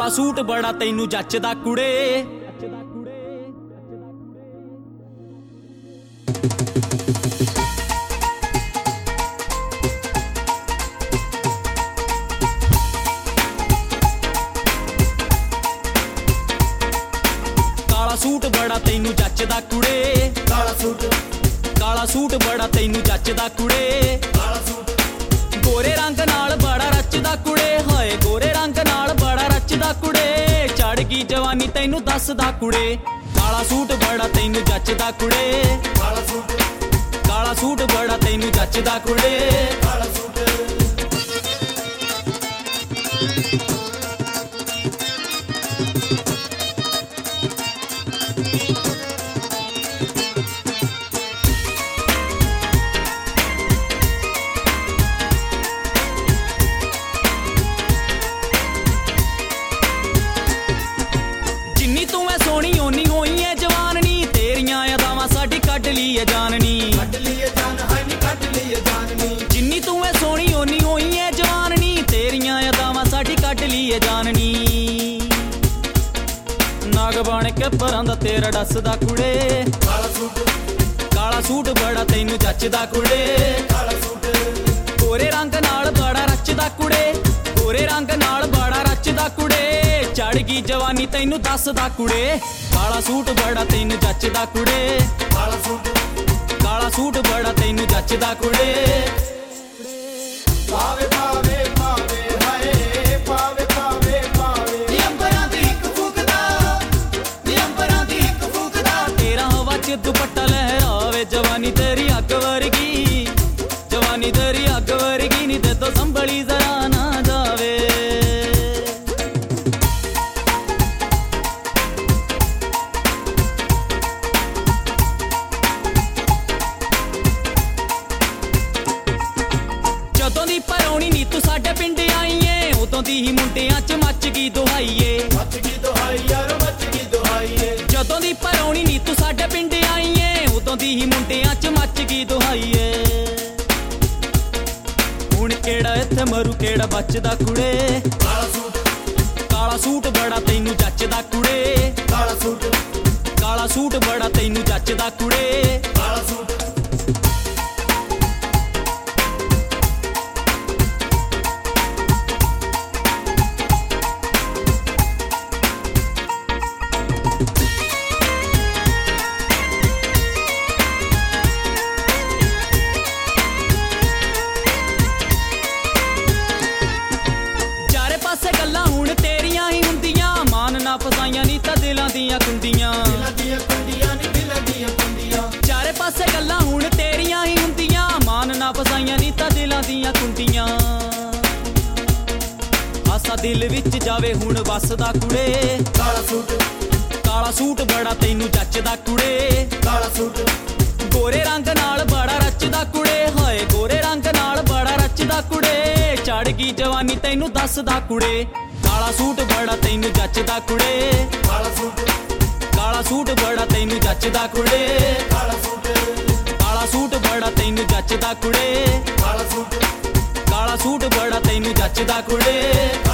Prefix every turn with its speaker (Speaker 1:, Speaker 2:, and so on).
Speaker 1: ਕਾਲਾ ਸੂਟ ਬੜਾ ਤੈਨੂੰ ਜੱਚਦਾ ਕੁੜੇ। ਕਾਲਾ ਸੂਟ ਬੜਾ ਤੈਨੂੰ ਜੱਚਦਾ ਕੁੜੇ। ਕਾਲਾ ਸੂਟ ਬੜਾ ਤੈਨੂੰ ਜੱਚਦਾ ਕੁੜੇ। ਗੋਰੇ ਰੰਗ ਨਾਲ ਬੜਾ ਰਚਦਾ ਕੁੜੇ। ਹਾਏ ਗੋਰੇ ਰੰਗ ਨਾਲ ਬੜਾ ਰਚਦਾ ਕੁੜੇ। ਚੜ ਗਈ ਜਵਾਨੀ ਤੈਨੂੰ ਦੱਸਦਾ ਕੁੜੇ। ਕਾਲਾ ਸੂਟ ਬੜਾ ਤੈਨੂੰ ਜੱਚਦਾ ਕੁੜੇ। ਕਾਲਾ ਸੂਟ ਬੜਾ ਤੈਨੂੰ ਜੱਚਦਾ ਕੁੜੇ। ਸੋਹਣੀ ਓਨੀ ਹੋਈ ਐ ਜਵਾਨਣੀ, ਤੇਰੀਆਂ ਅਦਾਵਾਂ ਸਾਡੀ ਕੱਢ ਲਈ ਐ ਜਾਨਣੀ। ਜਿੰਨੀ ਤੂੰ ਐ ਸੋਹਣੀ ਓਨੀ ਹੋਈ ਐ ਜਵਾਨਣੀ, ਤੇਰੀਆਂ ਅਦਾਵਾਂ ਸਾਡੀ ਕੱਢ ਲਈ ਐ ਜਾਨਣੀ। ਨਾਗ ਬਣ ਕੇ ਪਰਾਂ ਦਾ ਤੇਰਾ ਡੱਸਦਾ ਕੁੜੇ। ਕਾਲਾ ਸੂਟ ਬੜਾ ਤੈਨੂੰ ਜੱਚਦਾ ਕੁੜੇ। ਗੋਰੇ ਰੰਗ ਨਾਲ ਬੜਾ ਰਚਦਾ ਕੁੜੇ। ਗੋਰੇ ਰੰਗ ਨਾਲ ਬੜਾ ਰਚਦਾ ਕੁੜੇ। ਚੜ ਗਈ ਜਵਾਨੀ ਤੈਨੂੰ ਦੱਸਦਾ ਕੁੜੇ। ਕਾਲਾ ਸੂਟ ਬੜਾ ਤੈਨੂੰ ਜੱਚਦਾ ਕੁੜੇ। ਕਾਲਾ ਸੂਟ ਬੜਾ ਤੈਨੂੰ ਜੱਚਦਾ ਕੁੜੇ।
Speaker 2: ਪਾਵੇ ਪਾਵੇ ਪਾਵੇ ਹਾਏ ਪਾਵੇ ਪਾਵੇ ਪਾਵੇ ਨੀ ਅੰਬਰਾਂ ਦੀ ਇੱਕ ਫੂਕਦਾ, ਨੀ ਅੰਬਰਾਂ ਦੀ ਇੱਕ ਫੂਕਦਾ।
Speaker 1: ਤੇਰਾ ਹਵਾ ਚ ਦੁਪੱਟਾ ਲਹਿਰਾਵੇ, ਜਵਾਨੀ ਤੇਰੀ ਅੱਗ ਵਰਗੀ। ਜਵਾਨੀ ਤੇਰੀ ਅੱਗ ਵਰਗੀ ਨੀ ਤੇ ਤੋਂ ਸੰਭਲੀ ਜ਼ਰਾ ਨਾ ਜਾਵੇ। ਜਦੋਂ ਦੀ ਪਰੌਣੀ ਨੀ ਤੂੰ ਸਾਡੇ ਪਿੰਡ ਆਈ ਏ, ਉਦੋਂ ਦੀ ਹੀ ਮੁੰਡਿਆਂ ਚ ਮੱਚ ਗਈ ਦੁਹਾਈ ਏ। ਜਦੋਂ ਦੀ ਪਰੌਣੀ ਨੀ ਤੂੰ ਸਾਡੇ ਪਿੰਡ ਆਈ ਏ, ਉਦੋਂ ਦੀ ਹੀ ਮੁੰਡਿਆਂ ਚ ਮੱਚ ਗਈ ਦੁਹਾਈ ਏ। ਹੁਣ ਕਿਹੜਾ ਇੱਥੇ ਮਰੂ ਕਿਹੜਾ ਬਚਦਾ ਕੁੜੇ। ਕਾਲਾ ਸੂਟ ਬੜਾ ਤੈਨੂੰ ਜੱਚਦਾ ਕੁੜੇ। ਕਾਲਾ ਸੂਟ ਬੜਾ ਤੈਨੂੰ ਜੱਚਦਾ ਕੁੜੇ। ਗੱਲਾਂ ਹੁਣ ਤੇਰੀਆਂ ਹੀ ਹੁੰਦੀਆਂ, ਮਾਨ ਨਾ ਫਸਾਈਆਂ ਨੀ ਤਾਂ ਦਿਲਾਂ ਦੀਆਂ ਕੁੰਡੀਆਂ। ਚਾਰੇ ਪਾਸੇ ਗੱਲਾਂ ਹੁਣ ਤੇਰੀਆਂ ਹੀ ਹੁੰਦੀਆਂ, ਮਾਨ ਨਾ ਫਸਾਈਆਂ ਨੀ ਤਾਂ ਦਿਲਾਂ ਦੀਆਂ ਕੁੰਡੀਆਂ। ਆਸਾ ਦਿਲ ਵਿੱਚ ਜਾਵੇ ਹੁਣ ਵੱਸਦਾ ਕੁੜੇ। ਕਾਲਾ ਸੂਟ ਬੜਾ ਤੈਨੂੰ ਜੱਚਦਾ ਕੁੜੇ। ਗੋਰੇ ਰੰਗ ਨਾਲ ਬੜਾ ਰਚਦਾ ਕੁੜੇ। ਹਾਏ ਗੋਰੇ ਰੰਗ ਨਾਲ ਬੜਾ ਰਚਦਾ ਕੁੜੇ। ਚੜ ਗਈ ਜਵਾਨੀ ਤੈਨੂੰ ਦੱਸਦਾ ਕੁੜੇ। ਕਾਲਾ ਸੂਟ ਬੜਾ ਤੈਨੂੰ ਜੱਚਦਾ ਕੁੜੇ। ਕਾਲਾ ਸੂਟ ਬੜਾ ਤੈਨੂੰ ਜੱਚਦਾ ਕੁੜੇ। ਕਾਲਾ ਸੂਟ ਬੜਾ ਤੈਨੂੰ ਜੱਚਦਾ ਕੁੜੇ। ਕਾਲਾ ਸੂਟ ਬੜਾ ਤੈਨੂੰ ਜੱਚਦਾ ਕੁੜੇ।